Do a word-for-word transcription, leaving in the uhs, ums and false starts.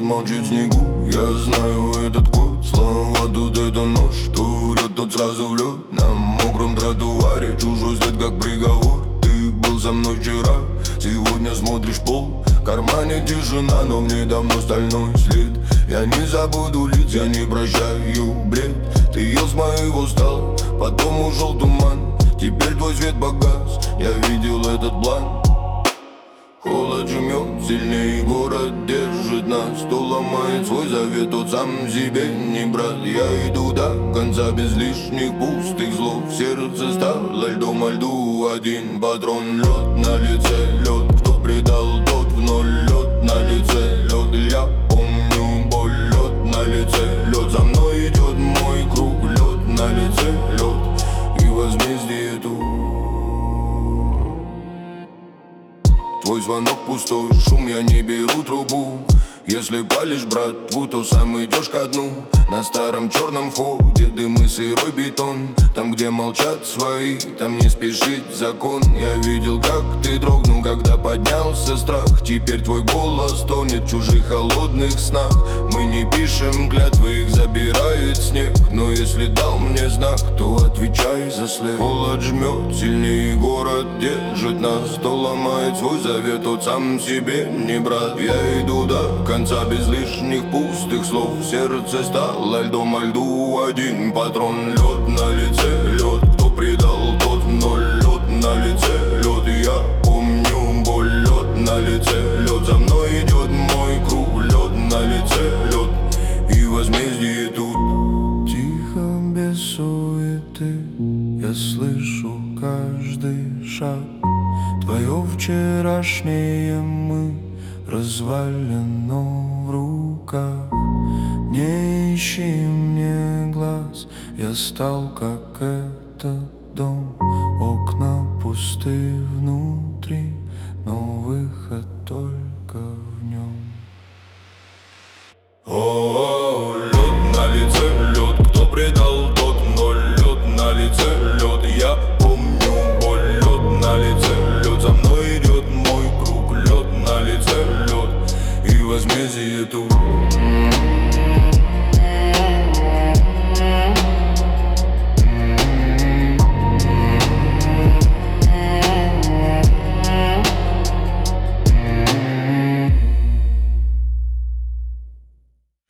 мочит снегу. Я знаю этот код, слова тут это нож. Кто врет, тот сразу в лед. На мокром тротуаре чужой след как приговор. Ты был со мной вчера, сегодня смотришь пол. В кармане тишина, но в ней давно стальной след. Я не забуду лиц, я не прощаю бред. Ты ел с моего стола, потом ушел туман. Теперь твой свет погас, я видел этот план. Холод жмет сильнее, город держит нас. Кто ломает свой завет, тот сам себе не брат. Я иду до конца без лишних пустых слов. Сердце стало льдом, а льду один патрон. Лед на лице, лед, кто предал, тот в ноль. Лед на лице, лед, я помню боль. Лед на лице, лед, за мной идет мой круг. Лед на лице, лед, и возмездие тут. Твой звонок пустой, шум, я не беру трубу. Если палишь братву, то сам идешь ко дну. На старом черном ходе дым и сырой бетон. Там, где молчат свои, там не спешит закон. Я видел, как ты дрогнул, когда поднялся страх. Теперь твой голос тонет в чужих холодных снах. Мы не пишем клятвы, их забирает снег. Но если дал мне знак, то отвечай за след. Холод жмет сильнее, город держит нас. Кто ломает свой завет, тот сам себе не брат. Я иду до конца без лишних пустых слов. Сердце стало льдом, а льду один патрон. Лед на лице, лед, кто предал, тот в ноль. Лед на лице, лед, и я помню боль. Лед на лице, лед, за мной идет мой круг. Лед на лице, лед, и возмездие тут. Тихо, без суеты, я слышу каждый шаг. Твое вчерашнее мы развалено в руках. Не ищи мне глаз, я стал как этот дом. Окна пусты внутри, но выход только в нем. О,